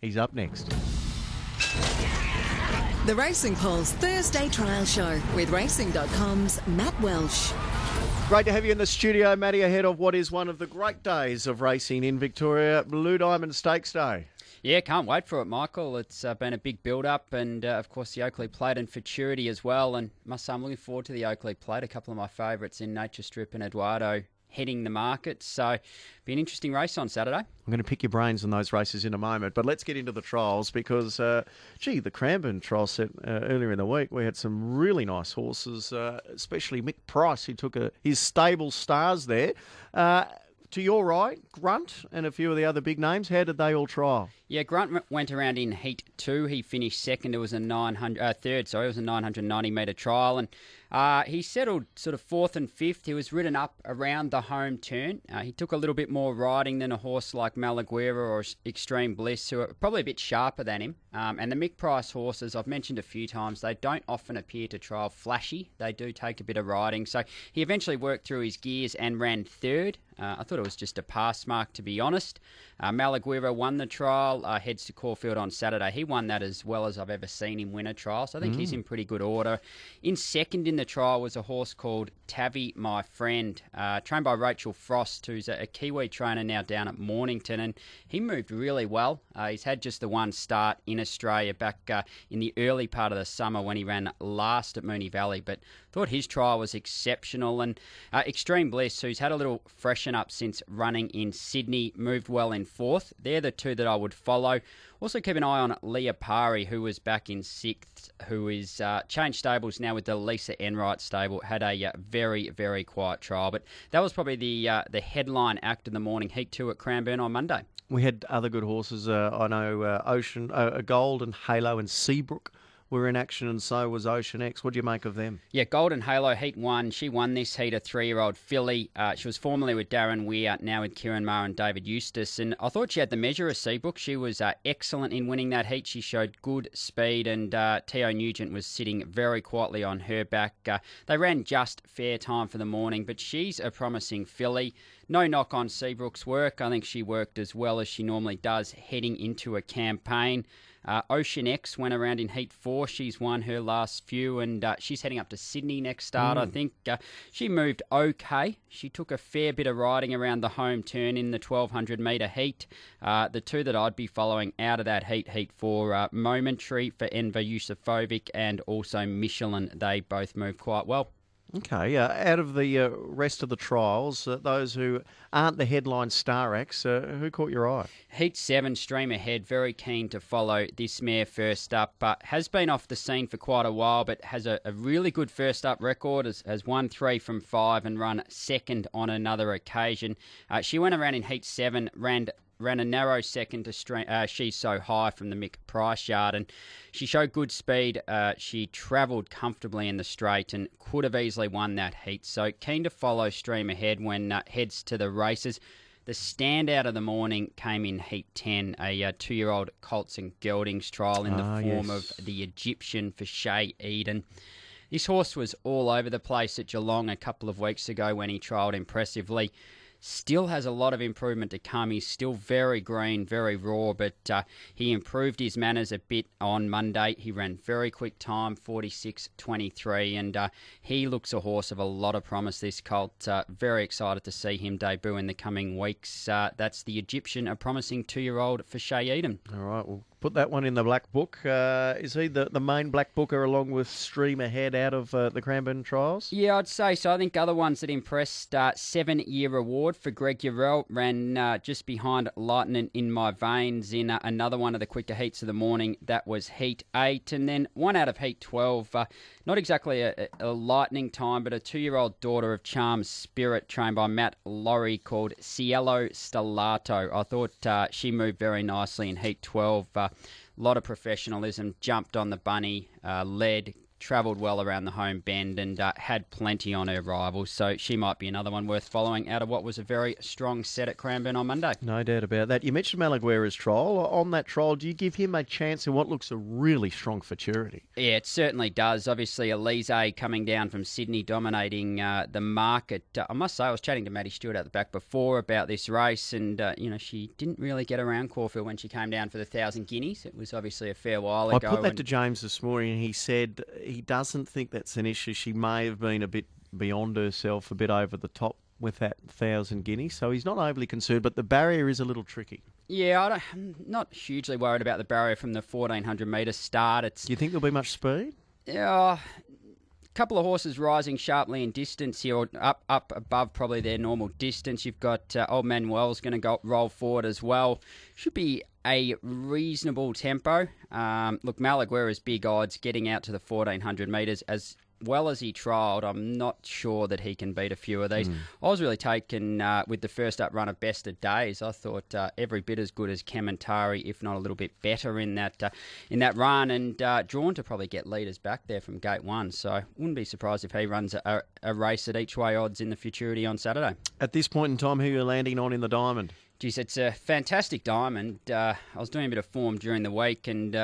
He's up next. The Racing Pulse Thursday Trial Show with Racing.com's Matt Welsh. Great to have you in the studio, Matty, ahead of what is one of the great days of racing in Victoria, Blue Diamond Stakes Day. Yeah, can't wait for it, Michael. It's been a big build-up and, of course, the Oakley Plate and Futurity as well. And must say I'm looking forward to the Oakley Plate. A couple of my favourites in Nature Strip and Eduardo heading the market. So be an interesting race on Saturday. I'm going to pick your brains on those races in a moment, but let's get into the trials because, the Cranbourne trial set earlier in the week, we had some really nice horses, especially Mick Price, who took his stable stars there. To your right, Grunt and a few of the other big names, how did they all trial? Yeah, Grunt went around in Heat 2. He finished second. It was a 990-metre trial. And he settled sort of fourth and fifth. He was ridden up around the home turn. He took a little bit more riding than a horse like Malaguera or Extreme Bliss, who are probably a bit sharper than him. And the Mick Price horses, I've mentioned a few times, they don't often appear to trial flashy. They do take a bit of riding. So he eventually worked through his gears and ran third. I thought it was just a pass mark, to be honest. Malaguera won the trial, heads to Caulfield on Saturday. He won that as well as I've ever seen him win a trial, so I think he's in pretty good order. In second in the trial was a horse called Tavi, My Friend, trained by Rachel Frost, who's a Kiwi trainer now down at Mornington, and he moved really well. He's had just the one start in Australia back in the early part of the summer when he ran last at Moonee Valley, but thought his trial was exceptional. And Extreme Bliss, who's had a little freshen up since running in Sydney, moved well in fourth. They're the two that I would follow. Also keep an eye on Leah Pari, who was back in sixth, who is changed stables now with the Lisa Enright stable. Had a very, very quiet trial. But that was probably the headline act of the morning, Heat 2 at Cranbourne on Monday. We had other good horses. I know Ocean, Gold and Halo and Seabrook were in action, and so was Ocean X. What do you make of them? Yeah, Golden Halo, Heat 1. She won this heat, a 3-year-old filly. She was formerly with Darren Weir, now with Kieran Maher and David Eustace. And I thought she had the measure of Seabrook. She was excellent in winning that heat. She showed good speed, and T.O. Nugent was sitting very quietly on her back. They ran just fair time for the morning, but she's a promising filly. No knock on Seabrook's work. I think she worked as well as she normally does heading into a campaign. Ocean X went around in Heat 4. She's won her last few, and she's heading up to Sydney next start. I think she moved okay. She took a fair bit of riding around the home turn in the 1,200-metre heat. The two that I'd be following out of that heat, Heat 4, Momentary for Enver Yusufovic and also Michelin. They both moved quite well. Okay, out of the rest of the trials, those who aren't the headline star acts, who caught your eye? Heat 7, Stream Ahead, very keen to follow this mare first up. Has been off the scene for quite a while, but has a really good first up record, has won 3 from 5 and run second on another occasion. She went around in Heat 7, ran a narrow second to She's So High from the Mick Price yard, and she showed good speed. She travelled comfortably in the straight and could have easily won that heat. So keen to follow Stream Ahead when heads to the races. The standout of the morning came in Heat 10, a 2-year-old Colts and Geldings trial in the form of the Egyptian for Shea Eden. This horse was all over the place at Geelong a couple of weeks ago when he trialled impressively. Still has a lot of improvement to come. He's still very green, very raw, but he improved his manners a bit on Monday. He ran very quick time, 46.23, and he looks a horse of a lot of promise, this colt. Very excited to see him debut in the coming weeks. That's the Egyptian, a promising 2-year-old for Shea Eden. All right, we'll put that one in the black book. Is he the main black booker along with Stream Ahead out of the Cranbourne trials? Yeah, I'd say so. I think other ones that impressed, 7-year reward for Greg Urell, ran just behind Lightning in My Veins in another one of the quicker heats of the morning. That was Heat 8, and then one out of Heat 12. Not exactly a lightning time, but a 2-year-old daughter of Charm's Spirit, trained by Matt Laurie, called Cielo Stellato. I thought she moved very nicely in Heat 12. A lot of professionalism, jumped on the bunny, led, travelled well around the home bend and had plenty on her rivals. So she might be another one worth following out of what was a very strong set at Cranbourne on Monday. No doubt about that. You mentioned Malaguera's trial. On that trial, do you give him a chance in what looks a really strong futurity? Yeah, it certainly does. Obviously, Elise coming down from Sydney, dominating the market. I must say, I was chatting to Maddie Stewart at the back before about this race, and she didn't really get around Caulfield when she came down for the 1,000 guineas. It was obviously a fair while ago. I put that to James this morning, and he said he doesn't think that's an issue. She may have been a bit beyond herself, a bit over the top with that 1,000 guineas, so he's not overly concerned, but the barrier is a little tricky. Yeah, I'm not hugely worried about the barrier from the 1,400 metre start. Do you think there'll be much speed? Yeah, a couple of horses rising sharply in distance here, or up above probably their normal distance. You've got Old Manuel's going to roll forward as well. Should be a reasonable tempo. Look, Malaguera's big odds getting out to the 1,400 metres as well as he trialled. I'm not sure that he can beat a few of these. I was really taken with the first up run of Best of Days. I thought every bit as good as Kementari, if not a little bit better in that run, and drawn to probably get leaders back there from gate one. So wouldn't be surprised if he runs a race at each way odds in the futurity on Saturday. At this point in time, who are you landing on in the diamond? Geez, it's a fantastic diamond. I was doing a bit of form during the week, and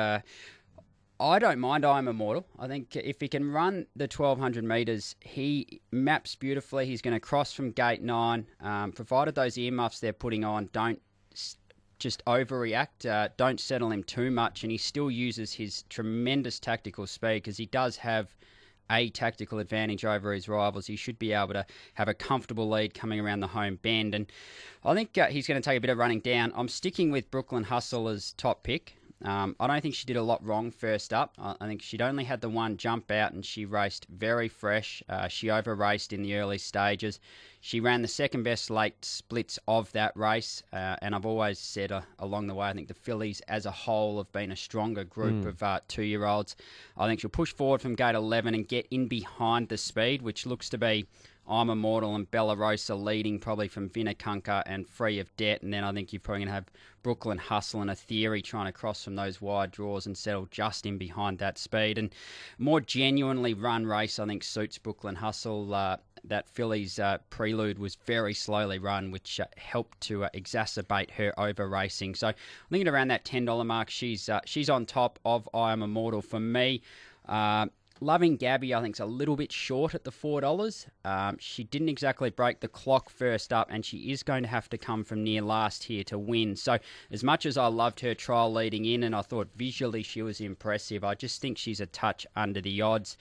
I don't mind I'm Immortal. I think if he can run the 1,200 metres, he maps beautifully. He's going to cross from gate 9, provided those earmuffs they're putting on don't just overreact, don't settle him too much, and he still uses his tremendous tactical speed because he does have a tactical advantage over his rivals. He should be able to have a comfortable lead coming around the home bend, and I think he's going to take a bit of running down. I'm sticking with Brooklyn Hustle as top pick. I don't think she did a lot wrong first up. I think she'd only had the one jump out and she raced very fresh. She over-raced in the early stages. She ran the second best late splits of that race, and I've always said along the way, I think the fillies as a whole have been a stronger group of 2-year-olds. I think she'll push forward from gate 11 and get in behind the speed, which looks to be I'm Immortal and Bella Rosa leading probably from Vinnakunka and Free of Debt. And then I think you're probably going to have Brooklyn Hustle and A Theory trying to cross from those wide draws and settle just in behind that speed. And more genuinely run race, I think, suits Brooklyn Hustle. That filly's prelude was very slowly run, which helped to exacerbate her over racing. So I'm thinking around that $10 mark, she's on top of I Am Immortal for me. Loving Gabby, I think, is a little bit short at the $4. She didn't exactly break the clock first up, and she is going to have to come from near last here to win. So as much as I loved her trial leading in, and I thought visually she was impressive, I just think she's a touch under the odds.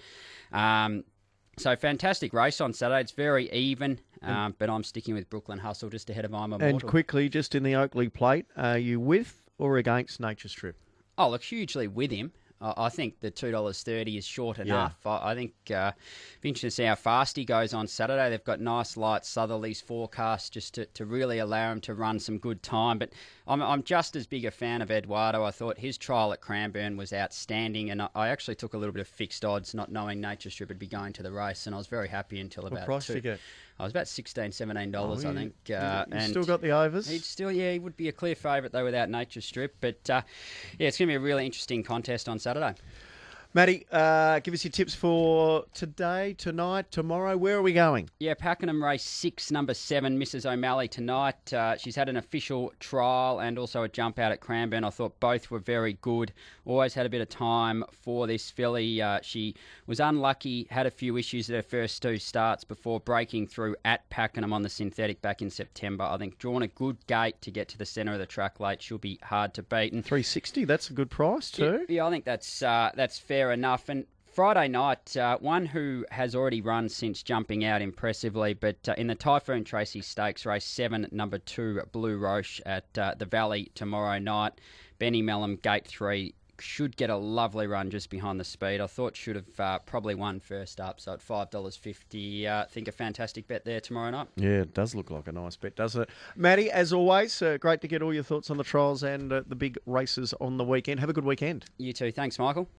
So fantastic race on Saturday. It's very even, but I'm sticking with Brooklyn Hustle just ahead of I'm Immortal. And quickly, just in the Oakley Plate, are you with or against Nature Strip? Oh, look, hugely with him. I think the $2.30 is short enough. Yeah. I think it'll be interesting to see how fast he goes on Saturday. They've got nice light southerlies forecast just to really allow him to run some good time. But I'm just as big a fan of Eduardo. I thought his trial at Cranbourne was outstanding, and I actually took a little bit of fixed odds, not knowing Nature Strip would be going to the race, and I was very happy until about what price did you get? I was about $16, $17, I think. And still got the overs? He would be a clear favourite, though, without Nature Strip. But, it's going to be a really interesting contest on Saturday. Matty, give us your tips for today, tonight, tomorrow. Where are we going? Yeah, Pakenham race 6, number 7, Mrs. O'Malley tonight. She's had an official trial and also a jump out at Cranbourne. I thought both were very good. Always had a bit of time for this filly. She was unlucky, had a few issues at her first 2 starts before breaking through at Pakenham on the synthetic back in September. I think drawn a good gate to get to the centre of the track late. She'll be hard to beat. And $3.60, that's a good price too. Yeah, I think that's fair enough. And Friday night, one who has already run since jumping out impressively, but in the Typhoon Tracy Stakes, race 7, number 2, Blue Roche at the Valley tomorrow night. Benny Mellum, gate 3, should get a lovely run just behind the speed. I thought should have probably won first up, so at $5.50, I think a fantastic bet there tomorrow night. Yeah, it does look like a nice bet, doesn't it? Matty, as always, great to get all your thoughts on the trials and the big races on the weekend. Have a good weekend. You too. Thanks, Michael.